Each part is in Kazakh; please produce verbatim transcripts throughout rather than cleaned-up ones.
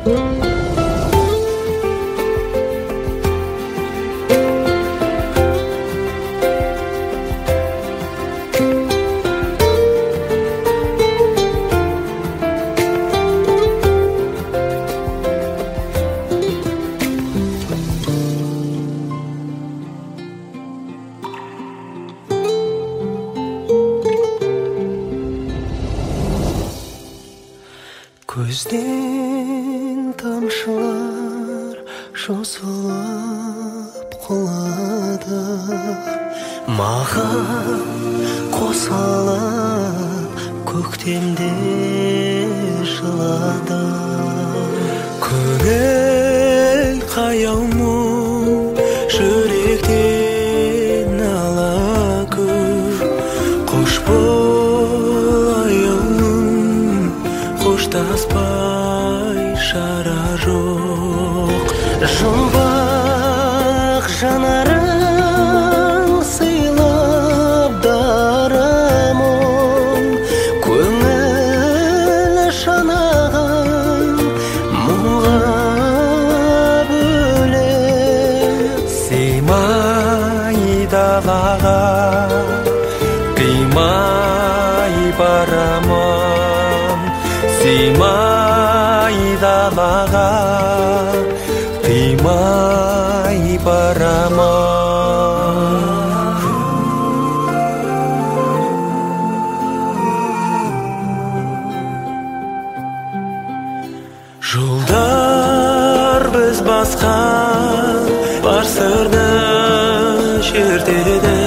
Көзден тамшылар жосылып құлады, маған қосылып көктемде жылады. Көңіл қаяу мұң жүректен ала көз, қош болайын қоштаспай шара жоқ. Жұмбақ жанарың сыйлап дарамын, көңіл шанағын мұңға бөлеп. Сыймай далаға қимай барамын, сыймай далаға қимай барамын. Жолдар біз басқан бар сырды шертеді,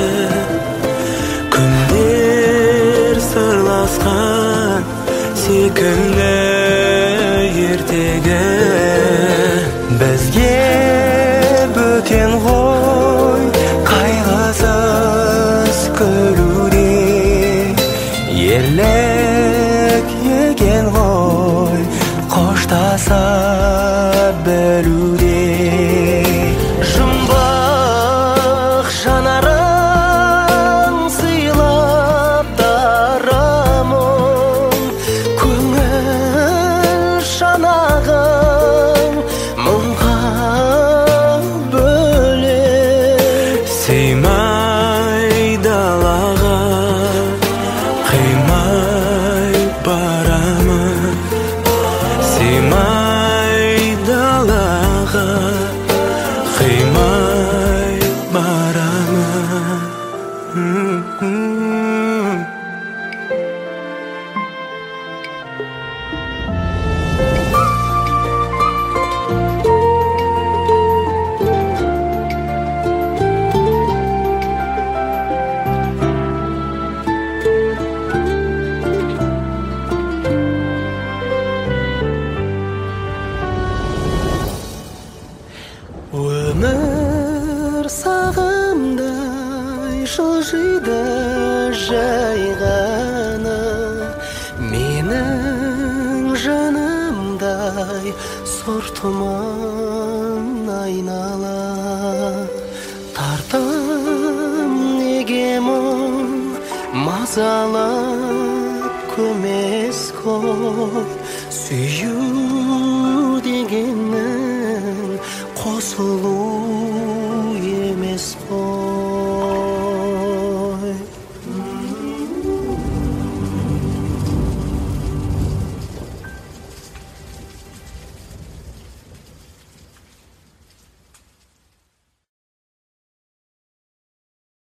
күндер сырласқан секілді ертегі. Бізге бөтен ғой қайғысыз күлуде, ерлік еген ғой қоштаса білуде. Жұмбақ жанарың сыйлап дарамын, көңіл шанағын мұңға бөлеп. Сыймай далаға қимай барамын, сыймай далаға қимай барамын. Өмір сағымдай жылжиды жайғаны, менің жанымдай сұр тұман айнала. Тартым неге мұң мазалап көмес қой, сүю дегеннің қосылу емес қой.